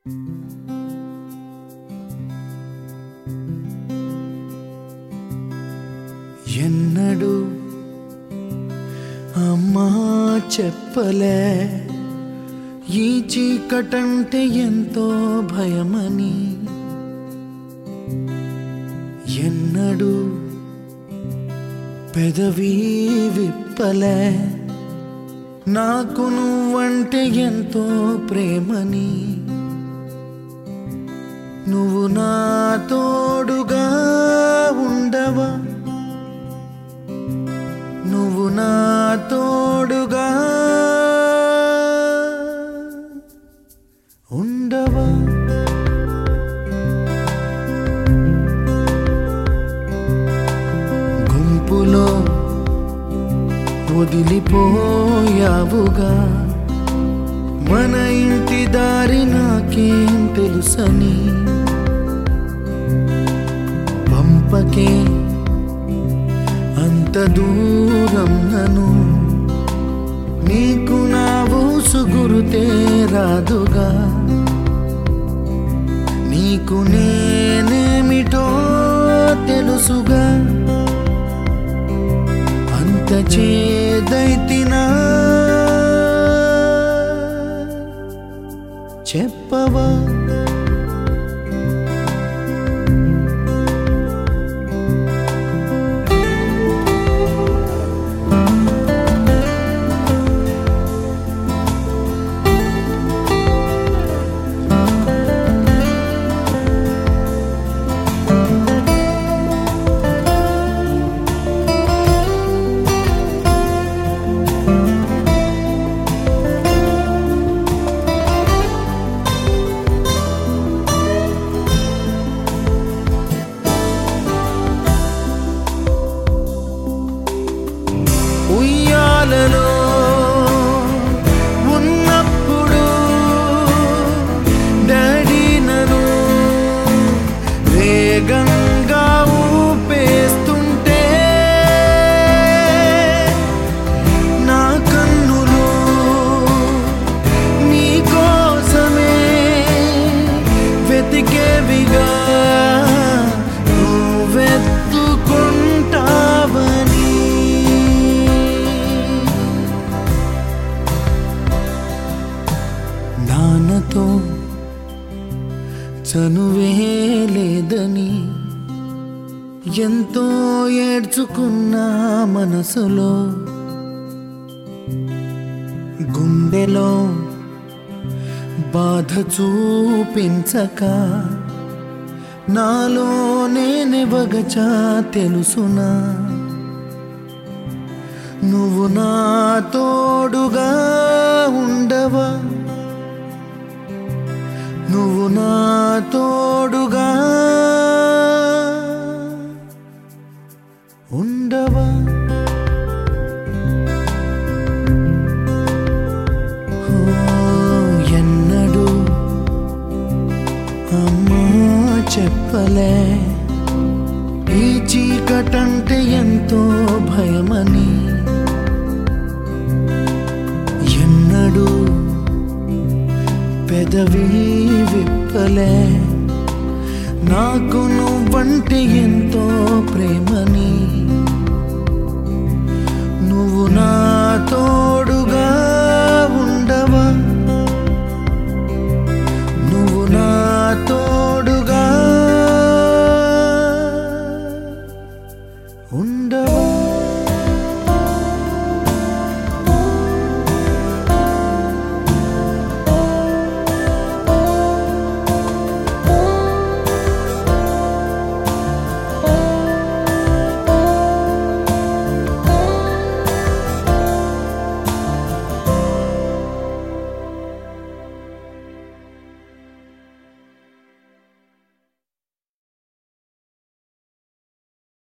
ఎన్నడూ అమ్మా చెప్పలే ఈ చీకటంటే ఎంతో భయమని. ఎన్నడూ పెదవి విప్పలే నాకు నువ్వంటే ఎంతో ప్రేమని. నువ్వు నా తోడుగా ఉండవా, నువ్వు నా తోడుగా ఉండవా. గుంపులో వదిలిపోయావుగా, మన ఇంటి దారి నాకేం తెలుసని. పంపకే అంత దూరం నను, నీకు నా ఊసు గురుతే రాదుగా. నీకు నేనేమిటో తెలుసుగా, అంత చేదైతినా చెప్పవా. ఉయ్యాలలో ఉన్నప్పుడు డాడీ నన్ను వేగంగా ఊపేస్తుంటే, నా కన్నులు నీ కోసమే వెతికేవిగా, నువ్వెత్తుకుంటావని. నాన్నతో చనువే లేదని ఎంతో ఏడ్చుకున్న మనసులో, గుండెలో బాధ చూపించక నాలో నేనెవగచా తెలుసునా. నువ్వు నా తోడుగా ఉండవా, నువ్వు నా తోడుగా ఉండవా. ఎన్నడూ అమ్మా చెప్పలే ఈ చీకటంటే ఎంతో భయమని. ఎన్నడూ పెదవి విప్పలే నాకు నువ్వంటే ఎంతో ప్రేమని.